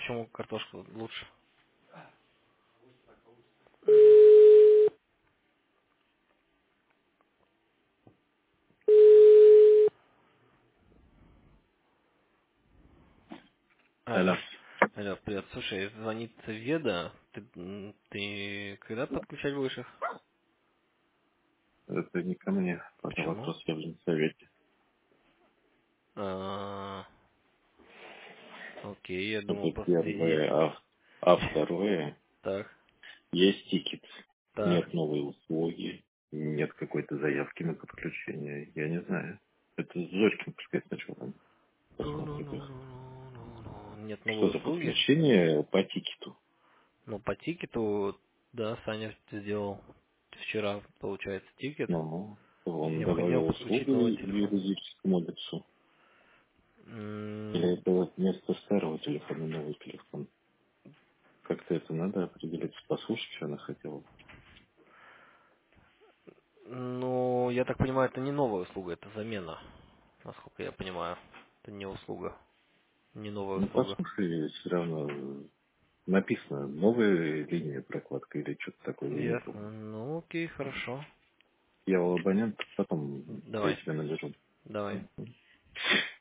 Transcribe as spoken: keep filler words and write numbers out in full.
почему картошка лучше? Алло. Алло. Алло, привет. Слушай, звонит Веда. Ты, м, ты когда подключать будешь их? Это не ко мне. Пока Почему? вопрос я в совете. А, окей, я думал Это просто ты здесь. первое. А, а второе, Так, есть тикет. так. Нет новой услуги. Нет какой-то заявки на подключение. Я не знаю. Это Зорькин, пускай сначала там посмотрит их. Ну-ну-ну-ну-ну-ну. Нет Что новой за услуги. подключение по тикету? Ну, по тикету, да, Саня сделал вчера, получается, тикет. Ну, он Необходимо добавил подключить услугу новый телефон. юридическому лицу. Или М, это вот вместо старого телефона новый телефон? Как-то это надо определить. Послушать, что она хотела. Ну, я так понимаю, это не новая услуга, это замена, насколько я понимаю. Это не услуга, не новая Ну, услуга. послушай, все равно написано новая линия прокладка или что-то такое, я не помню. Ясно. Ну, окей, хорошо. Я у абонента потом я Давай, тебя наберу. давай.